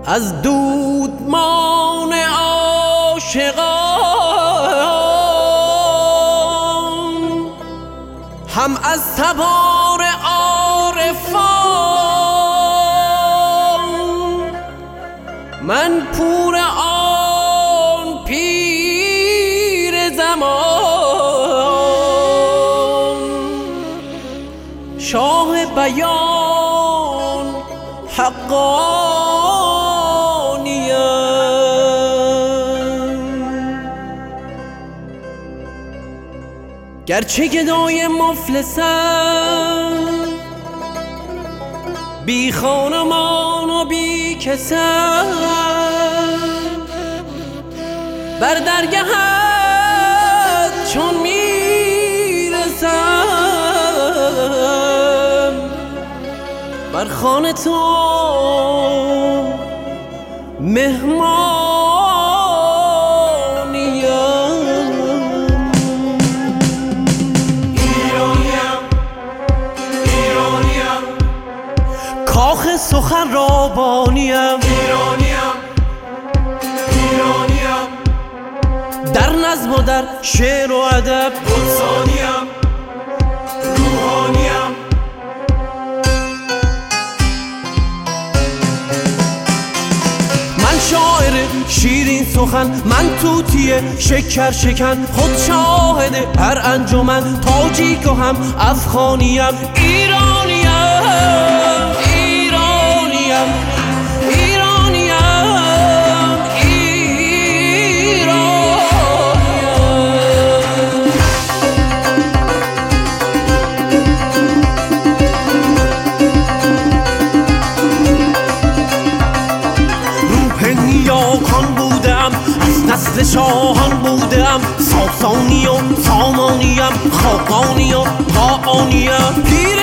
از دودمان عاشقان، هم از تبار عارفان. من پور آن پیر زمان، شاه بیان حقانیم. گرچه گدای مفلسم، بی خانمان و بی کسم، بر درگهت چون میرسم، بر خانه تو مهمانیم. کاخ سخن را بانیم، ایرانیم در نظم و در شعر و ادب گلسانیم، روحانیم. من شاعر شیرین سخن، من طوطی شکر شکن، خود شاهد هر انجمن، تاجیک و هم افغانیم. ایرانیم نیاکان بودم، از نسل شاهان بودم، ساسانی و سامانیم، خاقانی و طاعانیم. پیر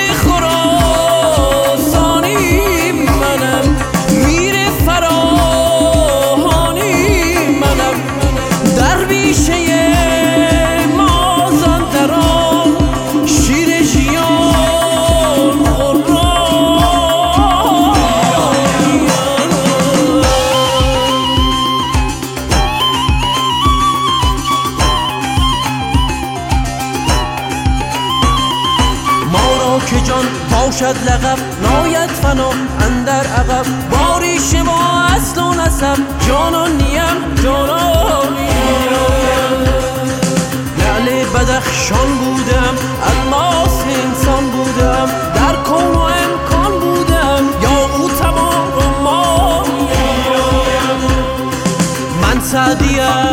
خراسانی منم، میر فراهانی منم، درویشه مازندران، شیر ژیان که جان باشد لقب، ناید فنا اندر عقب، باریش ما اصل و نسب، جانانیم جانانیم. لعل بدخشان بودم، الماس انسان بودم، در کون و امکان بودم، یاقوتم و رمانیم. من سعدیم